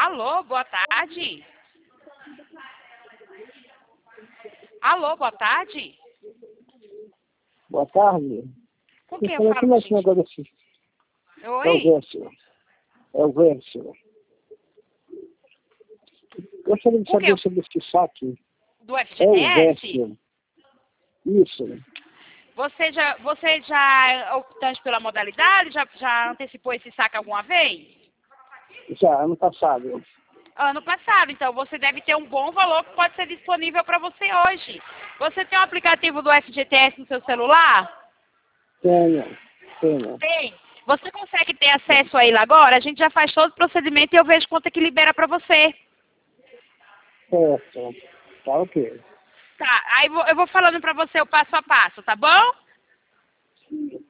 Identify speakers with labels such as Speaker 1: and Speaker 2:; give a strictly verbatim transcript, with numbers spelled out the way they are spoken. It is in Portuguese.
Speaker 1: Alô, boa tarde. Alô, boa tarde.
Speaker 2: Boa tarde.
Speaker 1: Com quem
Speaker 2: eu
Speaker 1: eu
Speaker 2: falo
Speaker 1: falo,
Speaker 2: com esse
Speaker 1: gente?
Speaker 2: negócio assim. É o
Speaker 1: Oi?
Speaker 2: Vércio. É o Vércio. Gostaria de
Speaker 1: Com quem
Speaker 2: saber
Speaker 1: eu...
Speaker 2: sobre esse saque.
Speaker 1: Do
Speaker 2: É o
Speaker 1: F G T S?
Speaker 2: Vércio. Isso.
Speaker 1: Você já, você já é optante pela modalidade? Já, já antecipou esse saque alguma vez?
Speaker 2: Já, ano passado.
Speaker 1: Ano passado, então você deve ter um bom valor que pode ser disponível para você hoje. Você tem o aplicativo do F G T S no seu celular?
Speaker 2: Tenho. Tenho.
Speaker 1: Tem. Você consegue ter acesso a ele agora? A gente já faz todo o procedimento e eu vejo quanto é que libera para você.
Speaker 2: Certo. Tá ok.
Speaker 1: Tá, aí vou- eu vou falando para você o passo a passo, tá bom?